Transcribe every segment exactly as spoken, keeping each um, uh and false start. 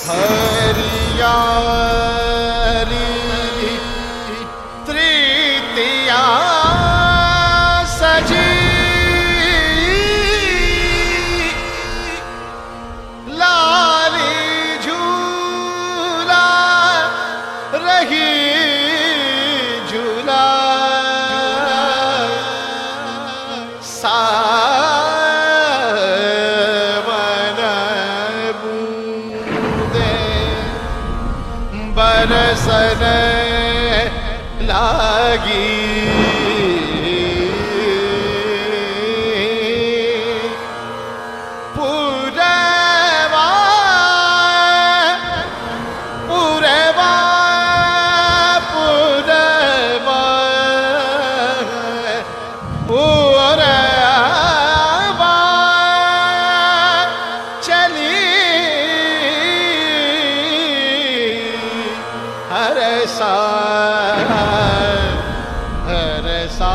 हरियाली तृतीया सजी लाली झूला रही झूला सावन बूंदे बरसने लागी पूरेवा पूरेवा पूरेवा पूरेवा चली हर सा हर सा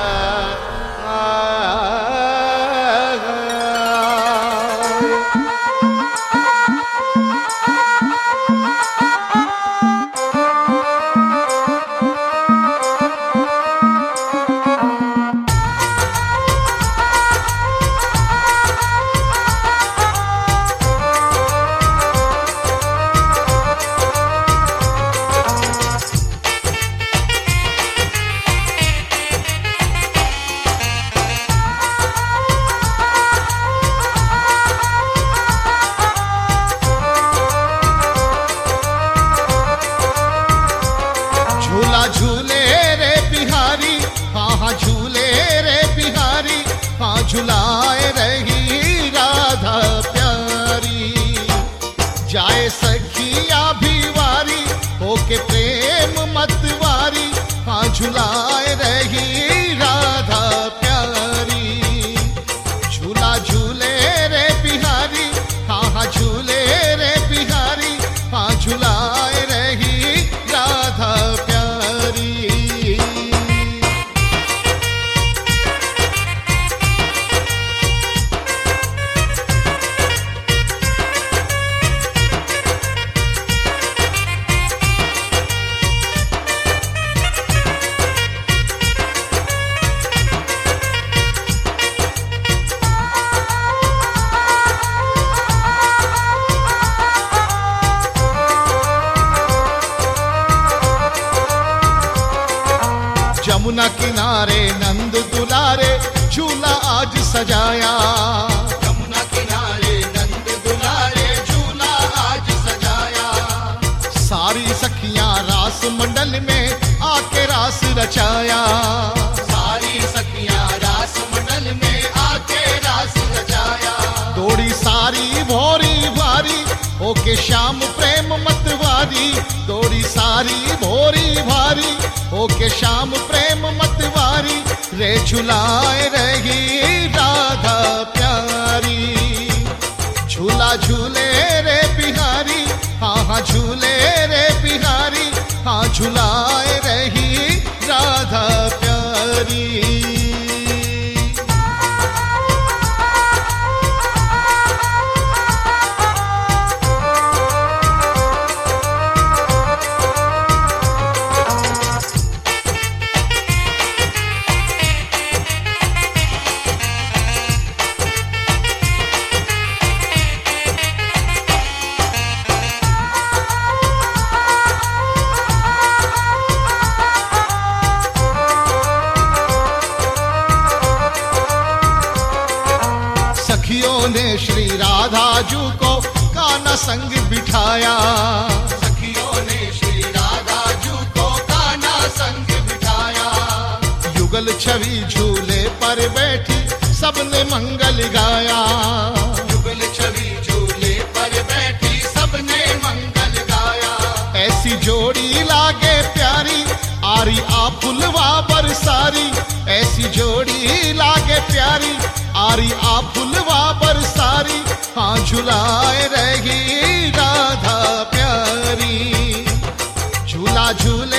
झूला झूले रे बिहारी हाँ हाँ झूले रे बिहारी हाँ झुलाए रही राधा प्यारी जाए सखिया भिवारी होके प्रेम मतवारी हाँ झुलाए रही राधा प्यारी झूला झूले रे बिहारी हाँ हाँ झूले रे बिहारी हाँ झुलाए रही राधा प्यारी यमुना किनारे नंद दुलारे झूला आज सजाया यमुना किनारे नंद दुलारे झूला आज सजाया सारी सखियां रास मंडल में आके रास रचाया सारी सखियां रास मंडल में आके रास रचाया दौड़ी सारी भोरी भारी ओके श्याम प्रेम मतवारी दौड़ी सारी भोरी भारी ओके श्याम प्रेम मतवारी रे झुलाए रही राधा प्यारी झूला झूले रे बिहारी हाँ हाँ झूले रे बिहारी हाँ झुलाए रही राधा प्यारी सखियों ने श्री राधा जू को कान्हा संग बिठाया सखियों ने श्री राधा जू को कान्हा संग बिठाया युगल छवि झूले पर बैठी सबने मंगल गाया युगल छवि झूले पर बैठी सबने मंगल गाया ऐसी जोड़ी लागे प्यारी आरी आ फुलवा बरसारी ऐसी जोड़ी लागे प्यारी आरी आ फुलवा बरसारी हाँ झुलाए रही राधा प्यारी झूला झूला